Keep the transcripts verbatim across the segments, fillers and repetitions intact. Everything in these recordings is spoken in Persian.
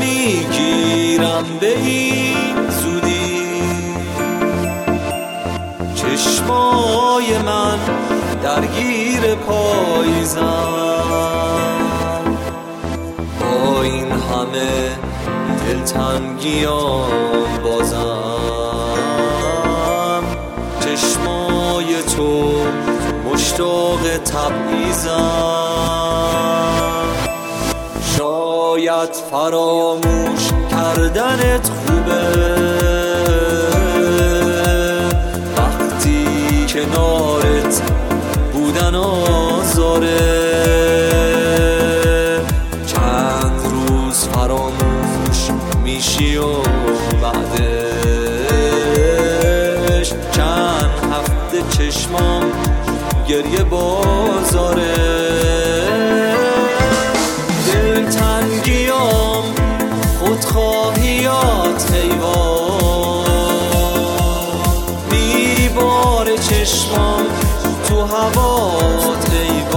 نمیگیرم به این زودی، چشمای من درگیر پاییزن، با این همه دلتنگیام بازم چشمای تو مشتاق تبعیضم. شاید فراموش کردنت خوبه وقتی کنارت بودن آزاره، چند روز فراموش میشی و بعدش چند هفته چشمام گریه بازاره. دلتنگیام خودخواهیات حیوان، میباره چشمام تو هوات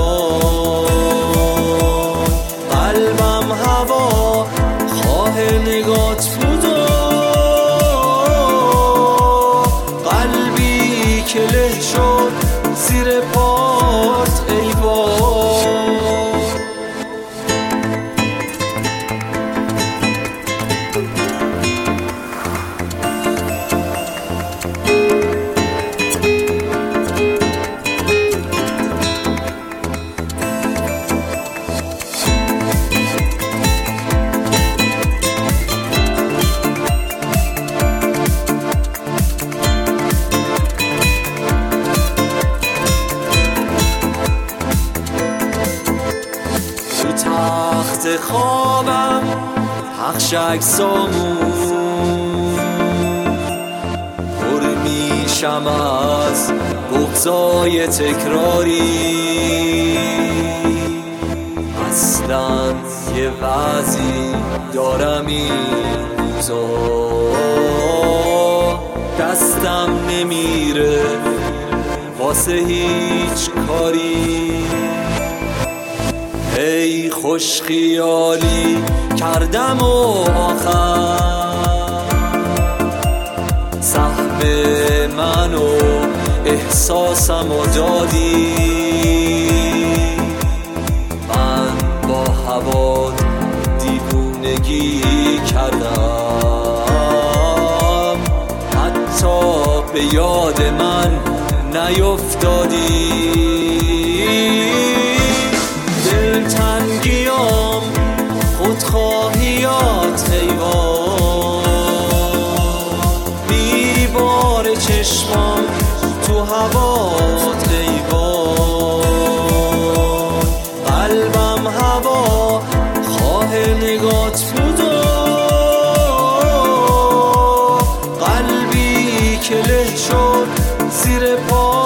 حیوان، قلبم هوا خواه نگات بودا، قلبی که له شد زیر پات ایوان. تخت خوابم پخش عکسامون، پر میشم از بغضای تکراری، اصلا یه وضعی دارم این روزا، دستم نمیره واسه هیچ کاری. ای خوش خیالی کردم و آخر سهم من و احساسم و دادی، من با هوا دیوونگی کردم، حتی به یاد من نیفتادی. دلتنگیام خودخواهیات حیوان، میباره چشمام تو هوات حیوان، قلبم هوا خواه نگات بودا، قلبی که له شد زیر پا